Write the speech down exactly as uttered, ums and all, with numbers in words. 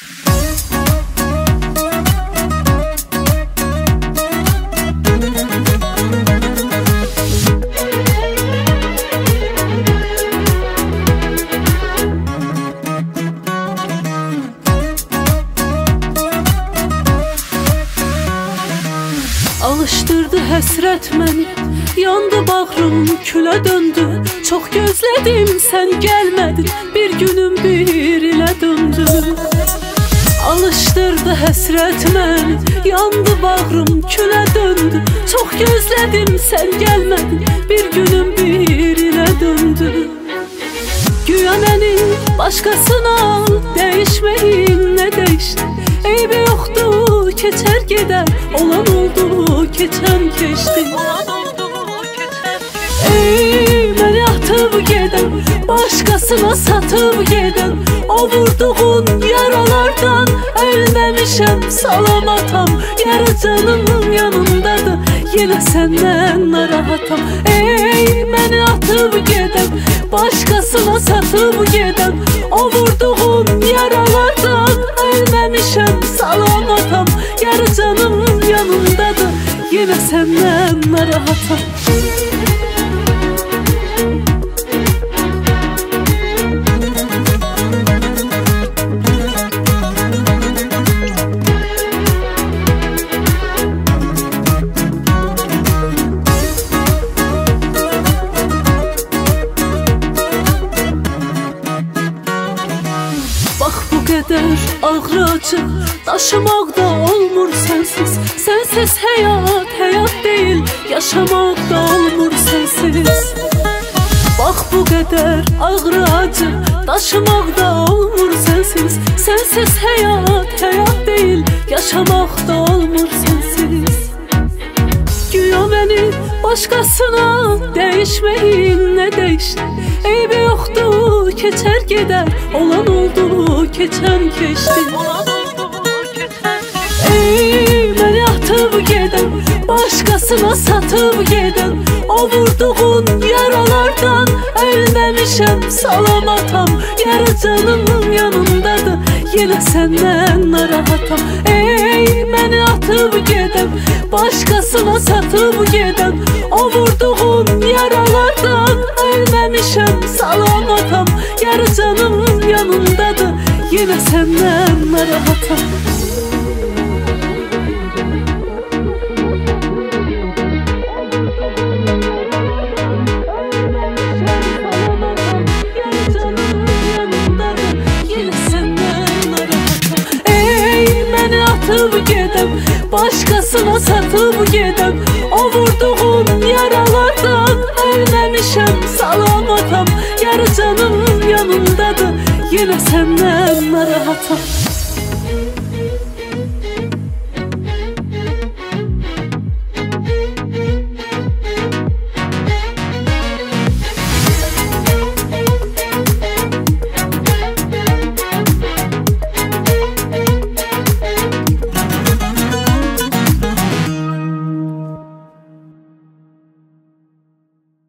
Alıştırdı həsrət məni, yandı bağrım külə döndü. Çox gözlədim, sən gəlmədin, bir günüm bir ilə döndü. Alıştırdı həsrət məni, yandı bağrım külə döndü. Çox gözlədim, sən gəlmədin, bir günüm bir ilə döndü. Güya məni başqasına dəyişməyin, nə dəyişdi? Eybi yoxdur, keçər gedər, olan oldu, keçən keçdi. Ey məni atıb gedən, başqasına satıb gedən, o vurduğun yaralardan ölməmişəm, salamatam. Yarı canımın yanındadır, yenə səndən narahatam. Ey məni atıb gedən, başqasına satıb gedən, o vurduğun yaralardan ölməmişəm, salamatam. Yarı canımın yanındadır, yenə səndən narahatam. Bax bu qədər ağrı acı daşımaqda olmur sənsiz. Sənsiz həyat, həyat deyil, yaşamaqda olmur sənsiz. Bax bu qədər ağrı acı daşımaqda olmur sənsiz. Sənsiz həyat, həyat deyil, yaşamaqda olmur sənsiz. Güya məni başqasına dəyişməyin, nə dəyişdi? Eybi yoxdur, keçər gedər, olan oldu, keçən keçdi. Ey məni atıb gedən, başqasına satıb gedən, o vurduğun yaralardan ölməmişəm, salamatam. Yarı canımın yanındadır, yenə səndən narahatam. Ey məni atıb gedən, başqasına satıb gedən, o vurduğun yaralardan ölməmişəm, salamatam. Yarı canımın yanındadır, yenə səndən narahatam. Atıb gedən, başqasına satıb gedən, o vurduğun yaralardan ölməmişəm, salamatam. Yarı canımın yanındadır, yenə səndən narahatam.